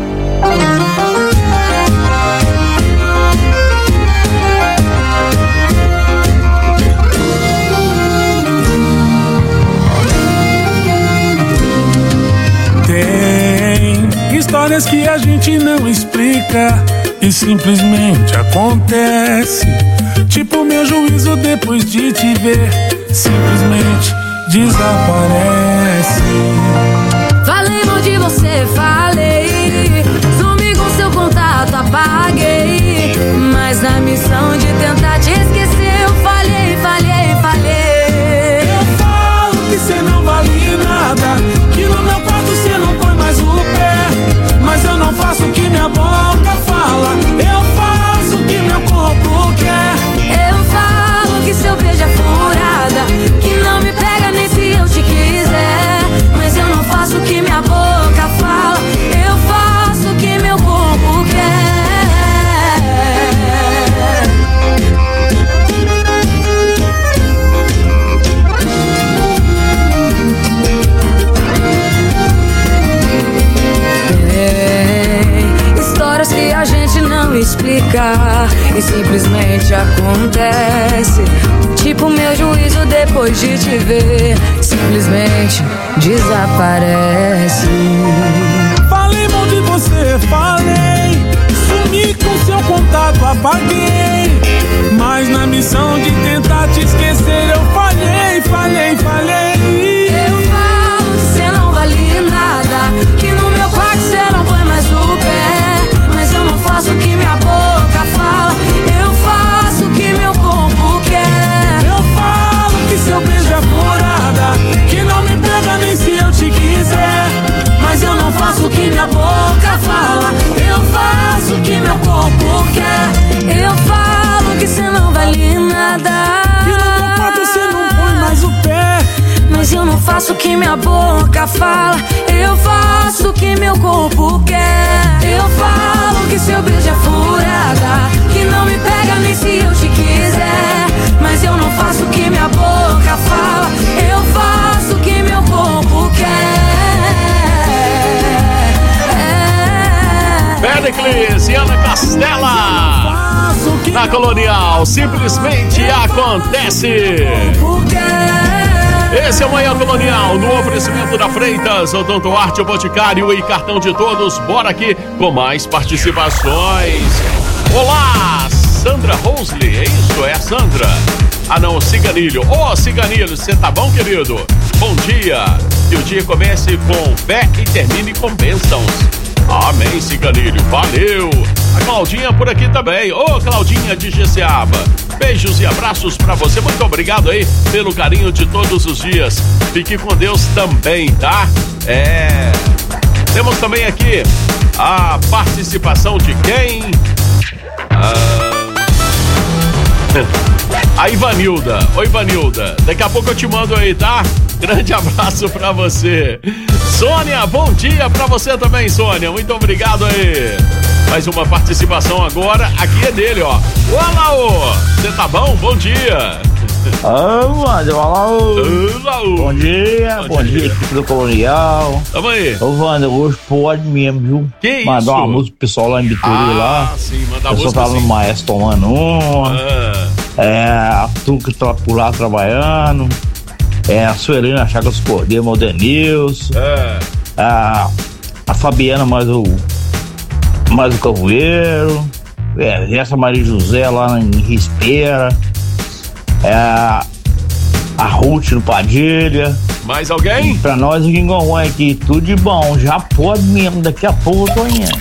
Tem histórias que a gente não explica e simplesmente acontece. Tipo meu juízo depois de te ver, simplesmente desaparece. Falei mal de você, falei. Sumi com seu contato, apaguei. Mas na missão de tentar te esquecer, eu falhei, falhei, falhei. Eu falo que cê não vale nada, que no meu quarto cê não põe mais o pé. Mas eu não faço o que minha boca fala, eu faço o que meu corpo quer. Eu falo que seu beijo é furada, que não me pega nem se eu te quiser. e simplesmente acontece. Tipo meu juízo depois de te ver, simplesmente desaparece. Falei mal de você, falei, sumi com seu contato, apaguei. Mas na missão de tentar te esquecer eu falhei, falhei, falhei. Eu falo que cê não vale nada, que no meu quarto cê não põe mais o pé. Mas eu não faço o que minha boca fala, eu faço o que meu corpo quer. Eu falo que seu beijo é furada, que não me pega nem se eu te quiser. Mas eu não faço o que minha boca fala, eu faço o que meu corpo quer. Eu falo que cê não vale nada, que no meu quarto cê não põe mais o pé. Mas eu não faço o que minha boca fala, eu faço o que meu corpo quer. Eu falo que seu beijo é furada, que não me pega nem se eu te quiser. Mas eu não faço o que minha boca fala, eu faço o que meu corpo quer. Pericles e Ana Castela na Colonial, simplesmente acontece. Esse é o Manhã Colonial, no oferecimento da Freitas, Odonto Arte, o Boticário e Cartão de Todos. Bora aqui com mais participações. Olá, Sandra Rosley, é isso? É a Sandra? Ah não, Ciganilho. Ô oh, Ciganilho, você tá bom, querido? Bom dia, que o dia comece com fé e termine com bênçãos. Amém, Ciganilho, valeu. A Claudinha por aqui também. Ô, oh, Claudinha de Jeceaba, beijos e abraços pra você. Muito obrigado aí pelo carinho de todos os dias. Fique com Deus também, tá? É... Temos também aqui a participação de quem? Ah... A Ivanilda. Oi, Ivanilda. Daqui a pouco eu te mando aí, tá? Grande abraço pra você. Sônia, bom dia pra você também, Sônia. Muito obrigado aí. Mais uma participação agora. Aqui é dele, ó. Olá, ô. Você tá bom? Bom dia. Ô, Wander, olá, ô. Bom dia, bom, bom dia, dia, equipe do Colonial. Tamo aí. Ô, Wander, hoje pode mesmo, viu? Que mandar isso? uma música pro pessoal lá em Bituri, ah, lá. Sim, mandar música. O pessoal tava no Maestro tomando uma. Ah. É, a Tu que tá por lá trabalhando. É, a Suelina Chagas Cordeiro, o Denilson. É. A, a Fabiana, mais o. Mais o Cavoeiro. É, essa Maria José lá em Rispeira. É a, a Ruth no Padilha. Mais alguém? E pra nós aqui em Gongonha aqui, tudo de bom. Já pode mesmo, daqui a pouco eu tô indo.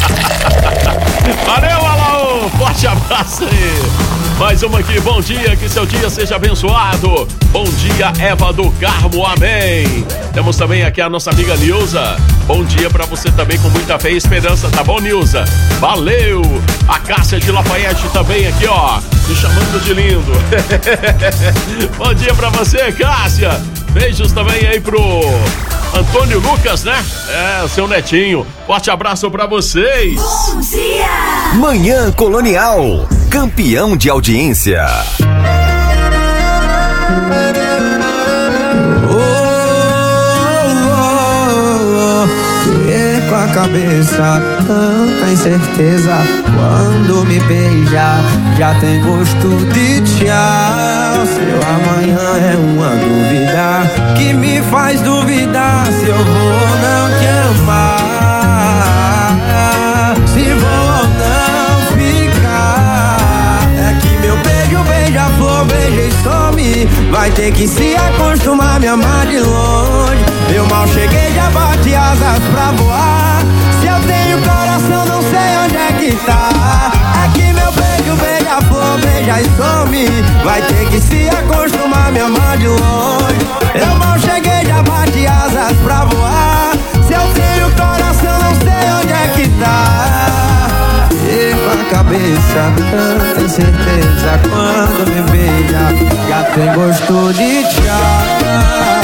Valeu, Alaô! Forte abraço aí! Mais uma aqui, bom dia, que seu dia seja abençoado. Bom dia, Eva do Carmo, amém. Temos também aqui a nossa amiga Nilza. Bom dia pra você também, com muita fé e esperança, tá bom, Nilza? Valeu! A Cássia de Lafayette também aqui, ó, me chamando de lindo. Bom dia pra você, Cássia. Beijos também aí pro Antônio Lucas, né? É, o seu netinho. Forte abraço pra vocês. Bom dia! Manhã Colonial, campeão de audiência. Com a cabeça, tanta incerteza. Quando me beija, já tem gosto de tchau. Seu amanhã é uma dúvida que me faz duvidar se eu vou ou não te amar, se vou ou não ficar. É que meu beijo, beija-flor, beija e some. Vai ter que se acostumar a me amar de longe. Eu mal cheguei, já bate asas pra voar. Se eu tenho coração, não sei onde é que tá. É que meu beijo, beija-flor, beija e some. Vai ter que se acostumar a me amar de longe. Eu mal cheguei, já bate asas pra voar. Se eu tenho coração, não sei onde é que tá. E com a cabeça, tanta incerteza. Quando me beija, já tem gosto de tchau.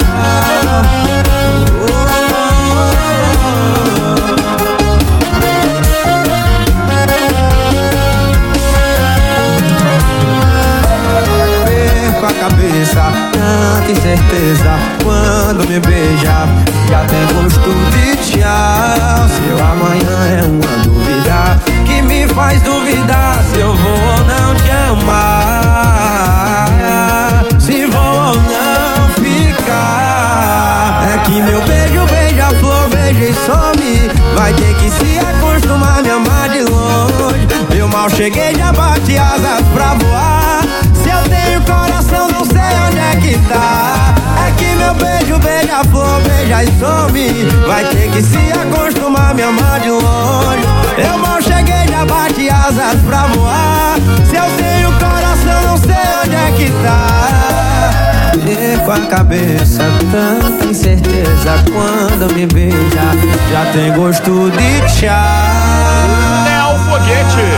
Perco a cabeça, tanta incerteza. Quando me beija, já tem gosto de tchau. Seu amanhã é uma dúvida que me faz duvidar se eu vou mal cheguei, já bati asas pra voar. Se eu tenho coração, não sei onde é que tá. É que meu beijo beija-flor, beija e some. Vai ter que se acostumar, me amar de longe. Eu mal cheguei, já bati asas pra voar. Se eu tenho coração, não sei onde é que tá. Perco a cabeça, tanta incerteza. Quando me beija, já tem gosto de tchau. Léo Foguete,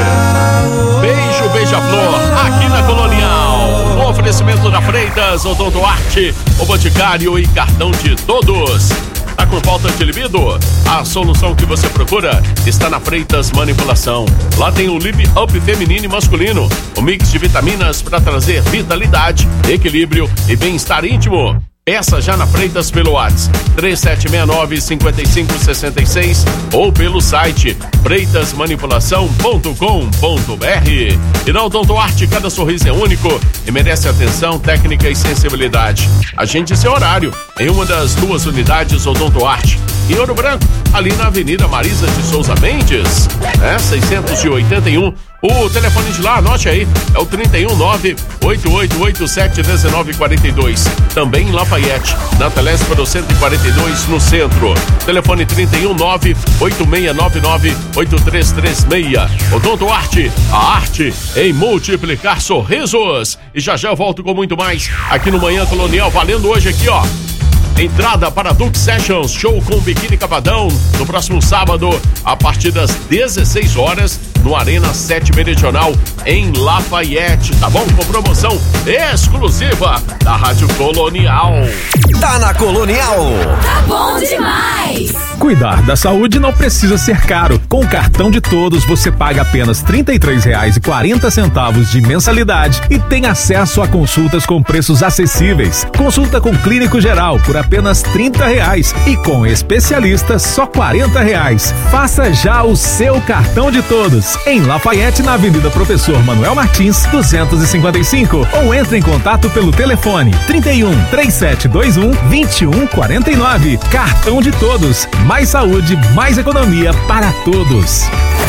beijo, beija-flor, aqui na Colonial. O oferecimento da Freitas, Odonto Arte, o Boticário e cartão de todos. Tá com falta de libido? A solução que você procura está na Freitas Manipulação. Lá tem o Lip Up feminino e masculino, o mix de vitaminas para trazer vitalidade, equilíbrio e bem-estar íntimo. Peça já na Freitas pelo WhatsApp três sete seis nove, cinco cinco seis seis ou pelo site freitas manipulação ponto com ponto b r. E na Odonto Arte, cada sorriso é único e merece atenção, técnica e sensibilidade. Agende seu horário em uma das duas unidades Odonto Arte. Em Ouro Branco, ali na Avenida Marisa de Souza Mendes, né? seiscentos e oitenta e um. O telefone de lá, anote aí, é o trinta e um, nove oito oito oito sete, um nove quatro dois. Também em Lafayette, na Telésforo cento e quarenta e dois, no centro. Telefone trinta e um, nove oito seis nove nove, oito três três seis. Odonto Arte, a arte em multiplicar sorrisos. E já já eu volto com muito mais aqui no Manhã Colonial, valendo hoje aqui, ó. Entrada para Duke Sessions, show com Biquíni Cavadão, no próximo sábado, a partir das dezesseis horas, no Arena sete Meridional, em Lafayette, tá bom? Com promoção exclusiva da Rádio Colonial. Tá na Colonial. Tá bom demais. Cuidar da saúde não precisa ser caro. Com o cartão de todos, você paga apenas trinta e três reais e quarenta centavos de mensalidade e tem acesso a consultas com preços acessíveis. Consulta com clínico geral por apenas trinta reais e com especialista só quarenta reais. Faça já o seu cartão de todos em Lafayette, na Avenida Professor Manuel Martins, duzentos e cinquenta e cinco, ou entre em contato pelo telefone trinta e um, três sete dois um, vinte e um quarenta e nove. Cartão de todos. Mais saúde, mais economia para todos.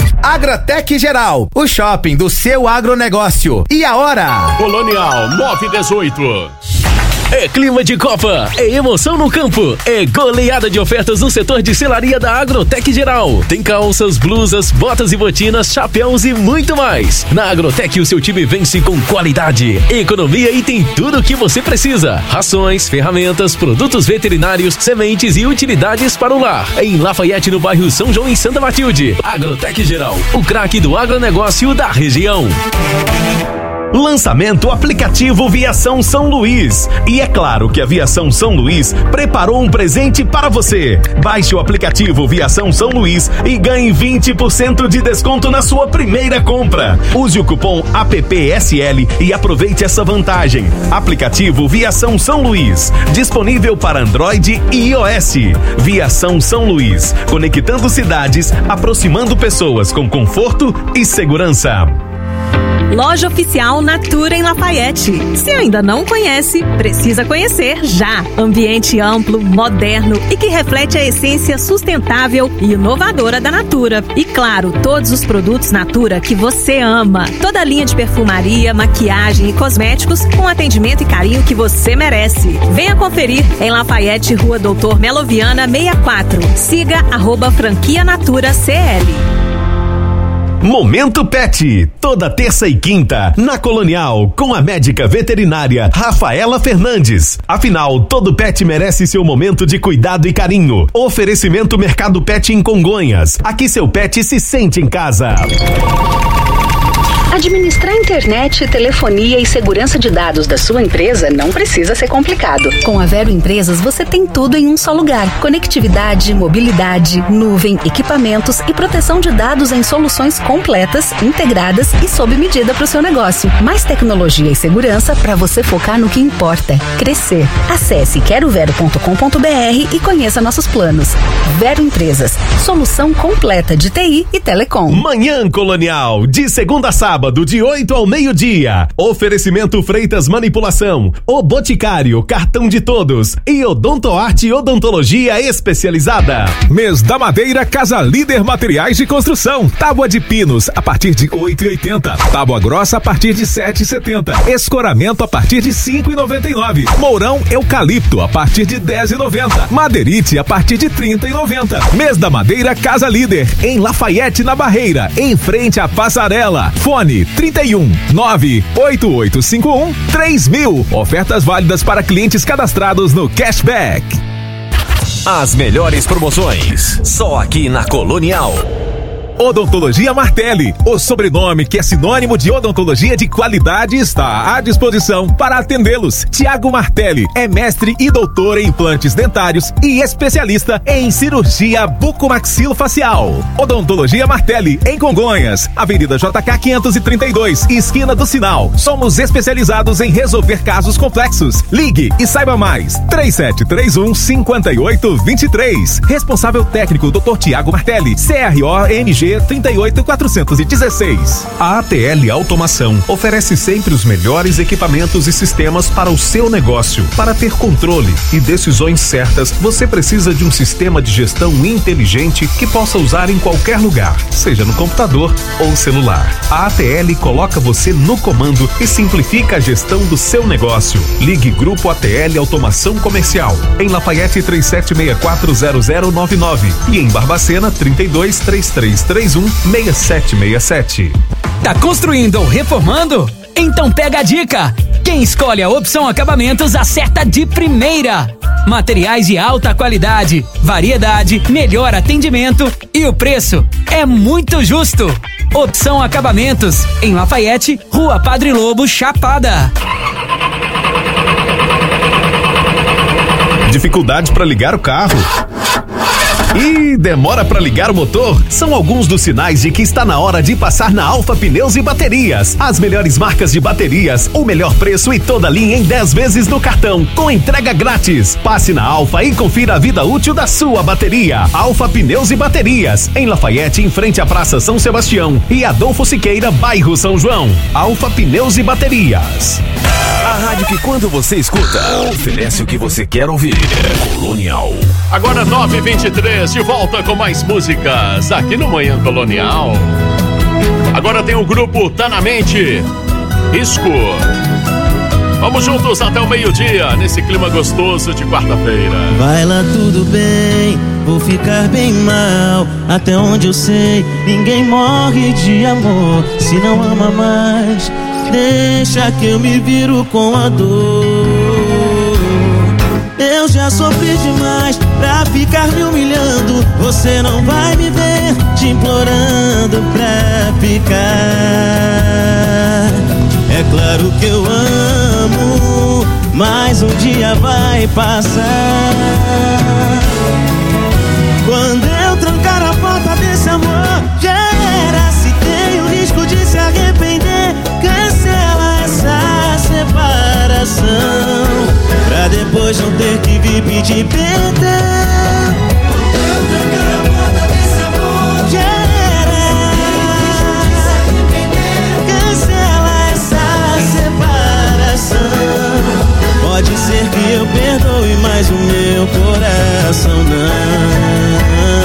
Agratec Geral, o shopping do seu agronegócio. E a hora? Colonial nove e dezoito. É clima de Copa, é emoção no campo, é goleada de ofertas no setor de selaria da Agrotec Geral. Tem calças, blusas, botas e botinas, chapéus e muito mais. Na Agrotec o seu time vence com qualidade, economia e tem tudo o que você precisa. Rações, ferramentas, produtos veterinários, sementes e utilidades para o lar. Em Lafayette, no bairro São João, em Santa Matilde. Agrotec Geral, o craque do agronegócio da região. Lançamento aplicativo Viação São Luís. E é claro que a Viação São Luís preparou um presente para você. Baixe o aplicativo Viação São Luís e ganhe vinte por cento de desconto na sua primeira compra. Use o cupom A P P S L e aproveite essa vantagem. Aplicativo Viação São Luís, disponível para Android e iOS. Viação São Luís, conectando cidades, aproximando pessoas com conforto e segurança. Loja Oficial Natura em Lafayette. Se ainda não conhece, precisa conhecer já. Ambiente amplo, moderno e que reflete a essência sustentável e inovadora da Natura. E claro, todos os produtos Natura que você ama. Toda a linha de perfumaria, maquiagem e cosméticos com atendimento e carinho que você merece. Venha conferir em Lafayette, Rua Doutor Meloviana sessenta e quatro. Siga arroba franquia Natura C L. Momento Pet, toda terça e quinta, na Colonial, com a médica veterinária Rafaela Fernandes. Afinal, todo pet merece seu momento de cuidado e carinho. Oferecimento Mercado Pet em Congonhas. Aqui seu pet se sente em casa. Administrar internet, telefonia e segurança de dados da sua empresa não precisa ser complicado. Com a Vero Empresas você tem tudo em um só lugar. Conectividade, mobilidade, nuvem, equipamentos e proteção de dados em soluções completas, integradas e sob medida para o seu negócio. Mais tecnologia e segurança para você focar no que importa: crescer. Acesse quero vero ponto com ponto b r e conheça nossos planos. Vero Empresas, solução completa de T I e telecom. Manhã Colonial, de segunda a sábado, sábado de oito ao meio-dia. Oferecimento Freitas Manipulação, O Boticário, Cartão de Todos e Odontoarte Odontologia Especializada. Mês da Madeira Casa Líder Materiais de Construção. Tábua de pinos a partir de oito e oitenta. Tábua grossa a partir de sete e setenta. Escoramento a partir de cinco e noventa e nove. Mourão eucalipto a partir de dez e noventa. Madeirite a partir de trinta e noventa. Mês da Madeira Casa Líder em Lafayette na Barreira, em frente à passarela. Fone trinta e um, nove oito oito cinco um, três mil. Ofertas válidas para clientes cadastrados no Cashback. As melhores promoções, só aqui na Colonial. Odontologia Martelli, o sobrenome que é sinônimo de odontologia de qualidade, está à disposição para atendê-los. Tiago Martelli é mestre e doutor em implantes dentários e especialista em cirurgia bucomaxilofacial. Odontologia Martelli, em Congonhas, Avenida J K quinhentos e trinta e dois, esquina do Sinal. Somos especializados em resolver casos complexos. Ligue e saiba mais. três sete três um, cinco oito dois três. Responsável técnico doutor Tiago Martelli, C R O M G trinta e oito quatrocentos e dezesseis. A A T L Automação oferece sempre os melhores equipamentos e sistemas para o seu negócio. Para ter controle e decisões certas, você precisa de um sistema de gestão inteligente que possa usar em qualquer lugar, seja no computador ou celular. A A T L coloca você no comando e simplifica a gestão do seu negócio. Ligue Grupo A T L Automação Comercial em Lafayette três sete seis quatro zero zero nove nove e em Barbacena trinta e dois, três três três um, seis sete seis sete. Tá construindo ou reformando? Então pega a dica! Quem escolhe a Opção Acabamentos acerta de primeira. Materiais de alta qualidade, variedade, melhor atendimento e o preço é muito justo. Opção Acabamentos, em Lafayette, Rua Padre Lobo, Chapada. Dificuldades para ligar o carro? E demora para ligar o motor? São alguns dos sinais de que está na hora de passar na Alfa Pneus e Baterias. As melhores marcas de baterias, o melhor preço e toda a linha em dez vezes no cartão, com entrega grátis. Passe na Alfa e confira a vida útil da sua bateria. Alfa Pneus e Baterias, em Lafayette, em frente à Praça São Sebastião e Adolfo Siqueira, bairro São João. Alfa Pneus e Baterias. A rádio que quando você escuta, oferece o que você quer ouvir. Colonial. Agora nove e vinte e três, de volta com mais músicas aqui no Manhã Colonial. Agora tem o grupo Tá Na Mente, Risco. Vamos juntos até o meio-dia, nesse clima gostoso de quarta-feira. Vai lá, tudo bem, vou ficar bem mal. Até onde eu sei, ninguém morre de amor se não ama mais. Deixa que eu me viro com a dor. Eu já sofri demais pra ficar me humilhando. Você não vai me ver te implorando pra ficar. É claro que eu amo, mas um dia vai passar. Quando eu trancar a porta desse amor, já era. Se tem o risco de se arrepender, cancela essa separação, pra depois não ter que vir pedir perdão. Eu trancar a porta desse amor, já era. Cancela essa separação. Pode ser que eu perdoe, mas o meu coração não.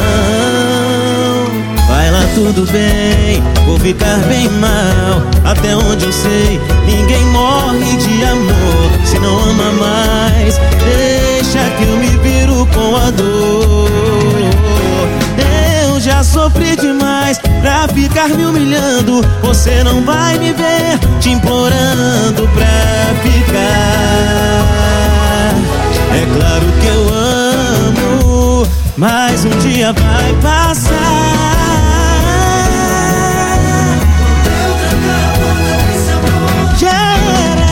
Vai lá, tudo bem, vou ficar bem mal. Até onde eu sei, ninguém morre de amor se não ama mais. Deixa que eu me viro com a dor. Eu já sofri demais pra ficar me humilhando. Você não vai me ver te implorando pra ficar. É claro que eu amo, mas um dia vai passar. Já era.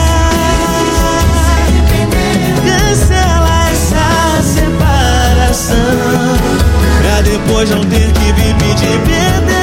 Cancela essa separação, pra depois não ter que vir pedir perdão.